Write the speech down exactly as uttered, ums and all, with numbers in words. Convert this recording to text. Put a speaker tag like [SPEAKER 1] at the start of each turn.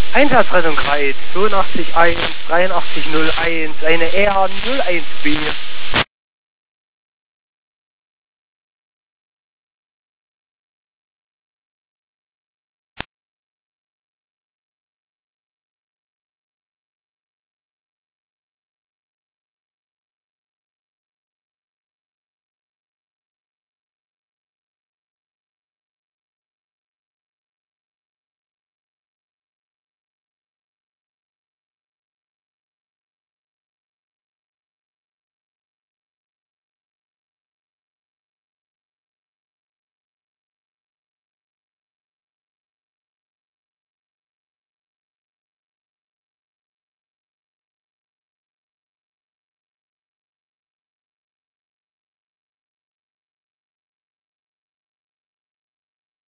[SPEAKER 1] Einsatzrettung Greiz, zweiundachtzig eins, dreiundachtzig null eins, eine R null eins B.